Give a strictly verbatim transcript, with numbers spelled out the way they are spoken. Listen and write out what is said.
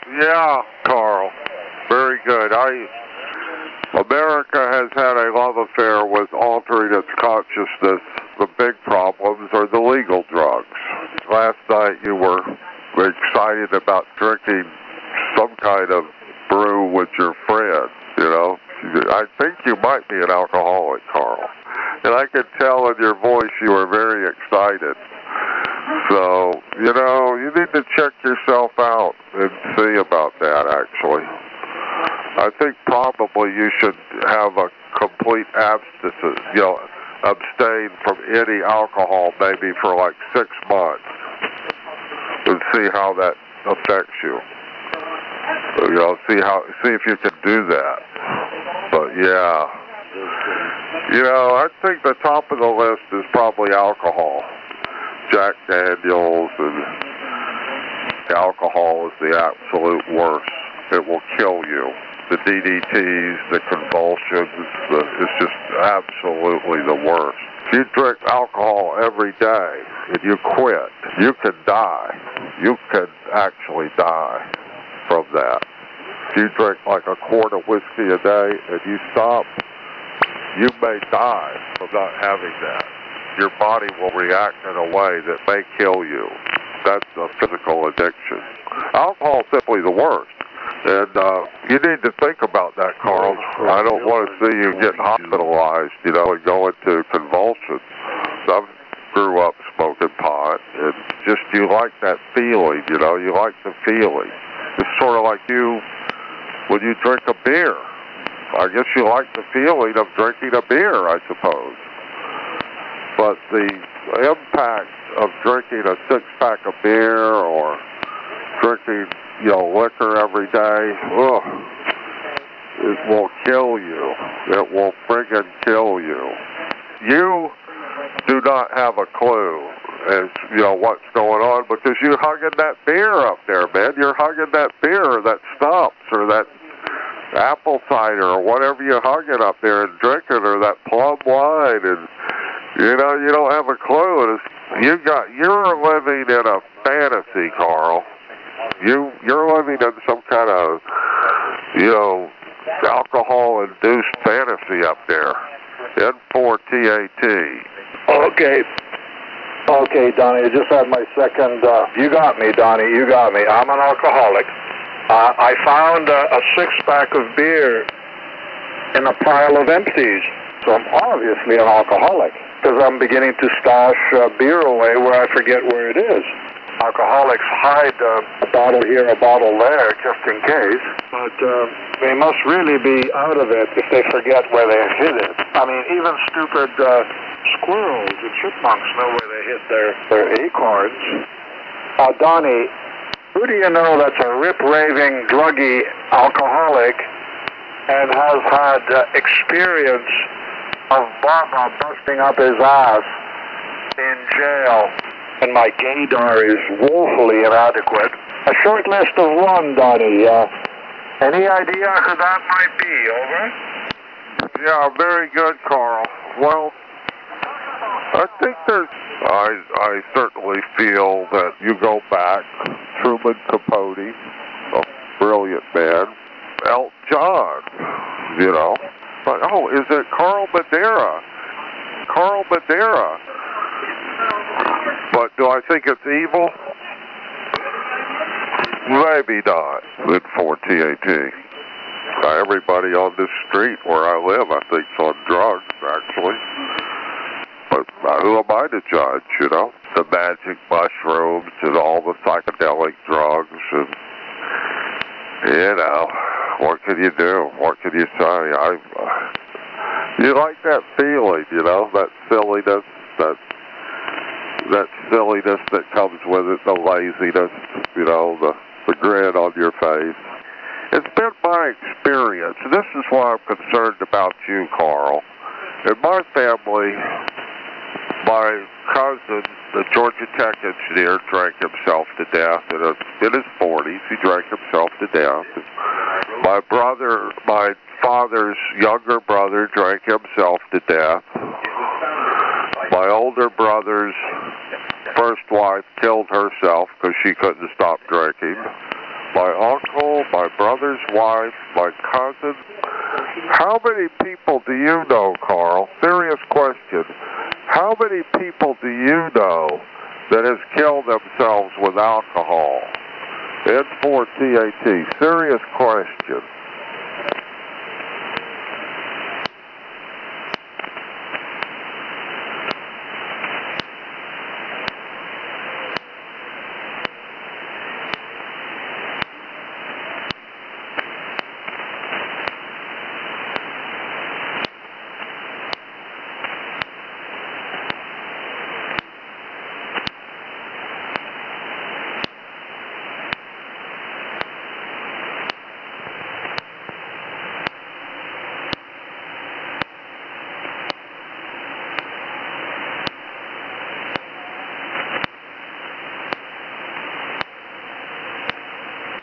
Yeah, Carl. Very good. I America has had a love affair with altering its consciousness. The big problems are the legal drugs. Last night you were excited about drinking some kind of brew with your friend, you know. I think you might be an alcoholic, Carl. And I could tell in your voice you were very excited. So, you know, you need to check yourself out and see about that, actually. I think probably you should have a complete abstinence, you know, abstain from any alcohol maybe for like six months and see how that affects you. You know, see how, see if you can do that. But yeah, you know, I think the top of the list is probably alcohol. Jack Daniels and alcohol is the absolute worst. It will kill you. The D D Ts, the convulsions, the, it's just absolutely the worst. If you drink alcohol every day and you quit, you can die. You can actually die from that. If you drink like a quart of whiskey a day and you stop, you may die from not having that. Your body will react in a way that may kill you. That's a physical addiction. Alcohol is simply the worst. And uh, you need to think about that, Carl. I don't want to see you get hospitalized, you know, and go into convulsions. I grew up smoking pot, and just you like that feeling, you know, you like the feeling. It's sort of like you, when you drink a beer. I guess you like the feeling of drinking a beer, I suppose. But the impact of drinking a six-pack of beer or drinking, you know, liquor every day, ugh, it will kill you. It will friggin' kill you. You do not have a clue as, you know, what's going on because you're hugging that beer up there, man. You're hugging that beer or that Stumps or that apple cider or whatever you're hugging up there and drinking or that plum wine and, you know, you don't have a clue. It's, you got, you're living in a fantasy, Carl. You, you're living in some kind of, you know, alcohol-induced fantasy up there. N four T A T. Okay. Okay, Donnie, I just had my second, uh, you got me, Donnie, you got me. I'm an alcoholic. Uh, I found uh, a six-pack of beer in a pile of empties. So I'm obviously an alcoholic because I'm beginning to stash uh, beer away where I forget where it is. Alcoholics hide uh, a bottle here, a bottle there, just in case. But uh, they must really be out of it if they forget where they hid it. I mean, even stupid uh, squirrels and chipmunks know where they hid their, their acorns. Uh, Donnie, who do you know that's a rip-raving, druggy alcoholic and has had uh, experience of Baba busting up his ass in jail? And my gaydar is woefully inadequate. A short list of one, Donnie. Uh, any idea who that might be? Over? Yeah, very good, Carl. Well, I think there's, I, I certainly feel that you go back, Truman Capote, a brilliant man, Elton John, you know. But, oh, is it Carl Madeira? Carl Madeira. But do I think it's evil? Maybe not. In four T A T. Uh, everybody on this street where I live, I think, is on drugs, actually. But uh, who am I to judge, you know? The magic mushrooms and all the psychedelic drugs and, you know, what can you do? What can you say? I, uh, you like that feeling, you know, that silliness, that that silliness that comes with it, the laziness, you know, the, the grin on your face. It's been my experience, and this is why I'm concerned about you, Carl. In my family, my cousin, the Georgia Tech engineer, drank himself to death in, a, in his forties. He drank himself to death. My brother, my father's younger brother, drank himself to death. My older brother's first wife killed herself because she couldn't stop drinking. my uncle, my brother's wife, my cousin. How many people do you know, Carl? Serious question. How many people do you know that has killed themselves with alcohol? N four T A T. Serious question.